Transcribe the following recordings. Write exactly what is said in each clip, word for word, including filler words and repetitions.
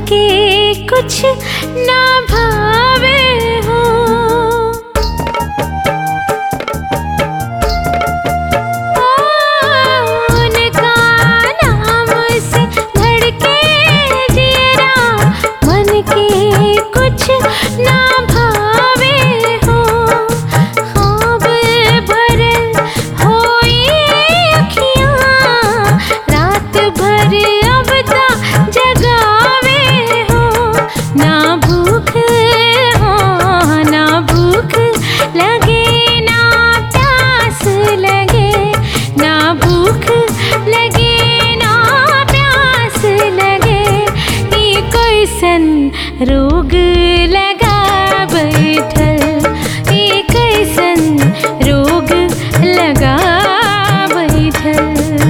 के कुछ ना भावे हो। उनका नाम से धड़के जियरा, मन के कुछ ना भावे हो। ख्वाब भरल होई अखियाँ, रात भर अब ता जगावे हो। ना भूख हो ना भूख लगे ना प्यास लगे, ना भूख लगे ना प्यास लगे। ये कैसन रोग लगा बैठल, ये कैसन रोग लगा बैठल।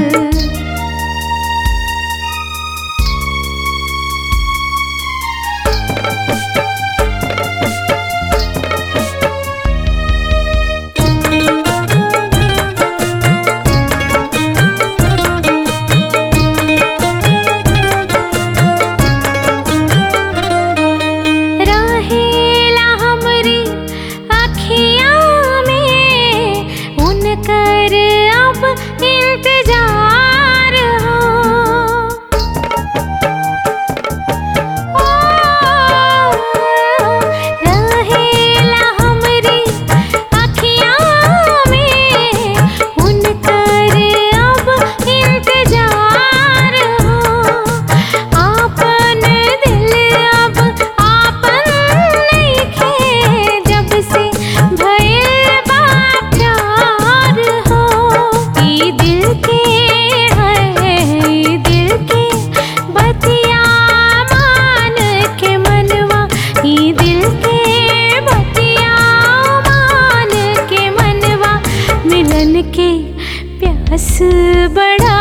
रहेला हमरी अखियाँ में उनकर अब इंतजार हो। ओ, रहेला हमरी अखियाँ में उनकर अब इंतजार हो। आपन दिल अब आपन नइखे, जब से भइल बा प्यार हो। ई दिल के है ई दिल के बतिया मान के मनवा, ई दिल के बतिया मान के मनवा। मिलन के प्यास बढ़ा